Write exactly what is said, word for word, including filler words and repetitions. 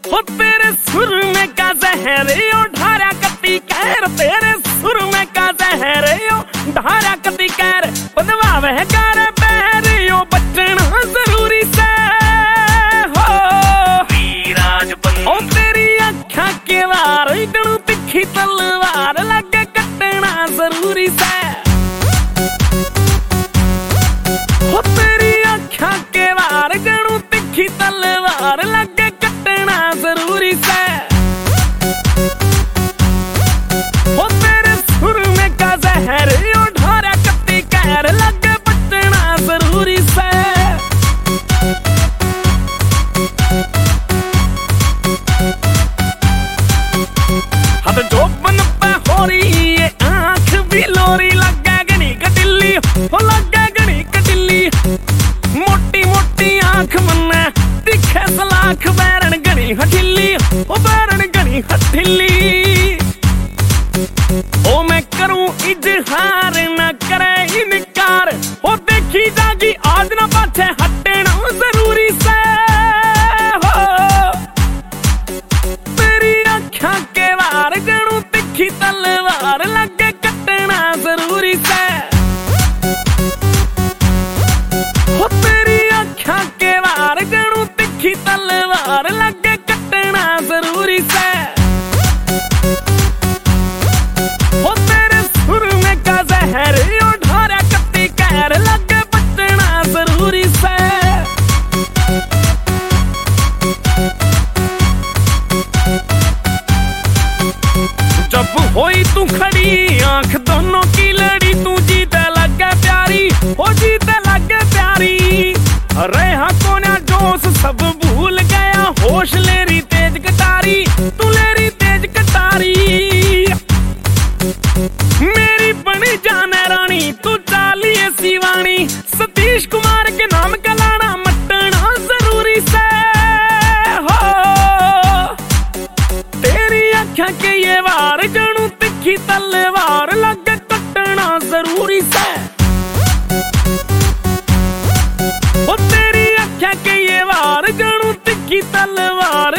हो तेरे सुर में का जहर यो ढारा कती कहर, तेरे सुर में का जहर यो ढारा कती कहर, बदवा वह कर बहर यो बचना जरूरी से हो वीराज बन। ओ तेरी अखा के वार इतनु तिखी तलवार लगे कटना जरूरी से, हो तेरी अखा के वार इतनु तिखी तलवार लगे कटना जरूरी से, हो तेरे सुर में का जहर यो ढारा कती कहर लगे बचना जरूरी से। हद जो बन पे हो रही ये आंख भी लोरी लगे गनी कटिल्ली, हो लगे गनी कटिल्ली, मोटी मोटी आंख मन्ने दिखे सलाख बैरन गनी हठिल्ली, ओ बैरन गनी हठिल्ली। ओ मैं करूं इजहार न करे इनकार, ओ देखी जागी आज न पाछे हटना जरूरी से हो तेरी अखा के वार जणू तिखी तलवार लगे कटना जरूरी से, हो तेरी अखा के वार जणू तिखी तलवार लगे कटना जरूरी से, हो तेरे सुर में का जहर यो ढारा कती कहर लगे बचना जरूरी से। जब होई तू खड़ी आंख दोनों की लड़ी, तू जीते लगे प्यारी, हो जीते लगे प्यारी, अरे हाँ कोना जोश सब भूल गया, होश लेरी तेज कटारी, तू लेरी तेज कटारी, मेरी बनी जाने रानी तू चालिए शिवानी, सतीश कुमार के नाम का लाना मटना जरूरी से हो तेरी अखा के ये वार जणू तिखी तलवार लगे कटना जरूरी से, हो तेरी अखा के ये वार जणू तिखी तलवार